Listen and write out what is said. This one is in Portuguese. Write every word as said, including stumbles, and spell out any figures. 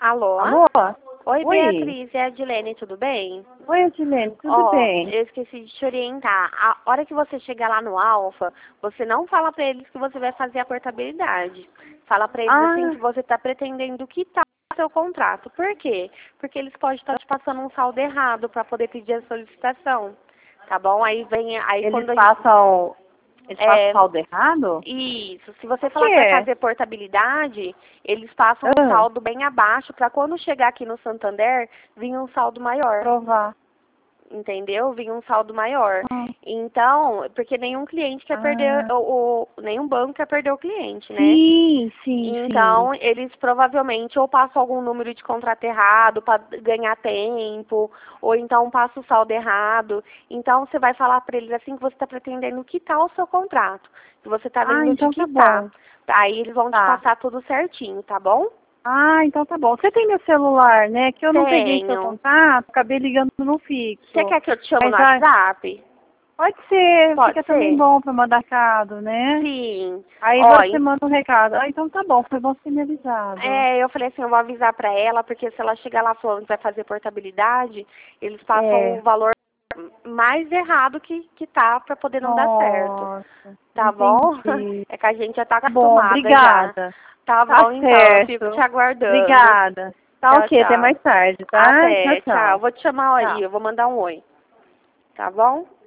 Alô? Alô? Oi, Oi. Beatriz, é a Dilene, tudo bem? Oi, Edilene, tudo Ó, bem? eu esqueci de te orientar. A hora que você chegar lá no Alfa, você não fala pra eles que você vai fazer a portabilidade. Fala pra eles assim Ah, que você tá pretendendo quitar o seu contrato. Por quê? Porque eles podem estar te passando um saldo errado pra poder pedir a solicitação. Tá bom? Aí vem, aí eles quando a gente, passam, eles passam é, saldo errado? isso. Se você Por falar que vai quê? fazer portabilidade, eles passam um Ah, saldo bem abaixo para quando chegar aqui no Santander, vir um saldo maior. provar. Entendeu? Vir um saldo maior. Ah, Então, porque nenhum cliente quer perder, ah, o, o- nenhum banco quer perder o cliente, né? sim, sim, sim. Então, eles provavelmente ou passam algum número de contrato errado para ganhar tempo, ou então passa o saldo errado. Então, você vai falar para eles assim que você está pretendendo quitar o seu contrato, que você está Ah, vendo de então tá quitar. bom. Aí eles vão te Tá. passar tudo certinho, tá bom? Ah, então tá bom. Você tem meu celular, né? Que eu não peguei seu Tenho. contato, acabei ligando no Você fixo. quer que eu te chame no Mas ah, WhatsApp? pode ser, Pode fica também ser? bom pra mandar recado, né? Sim. Aí Ó, você manda um recado. Ah, então tá bom, foi bom você ter me avisado. é, eu falei assim, eu vou avisar pra ela, porque se ela chegar lá falando que vai fazer portabilidade, eles passam É. o valor mais errado que, que tá pra poder não dar certo. Nossa, Tá bom? entendi. É que a gente já tá Tá bom, acostumada já. obrigada. Tá Tá bom, então, eu fico te certo. aguardando. Obrigada. Tá Tchau, ok, até tchau. mais tarde, tá? Tchau, Até, tchau. tchau. Vou te chamar aí, Tchau. eu vou mandar um oi. Tá bom?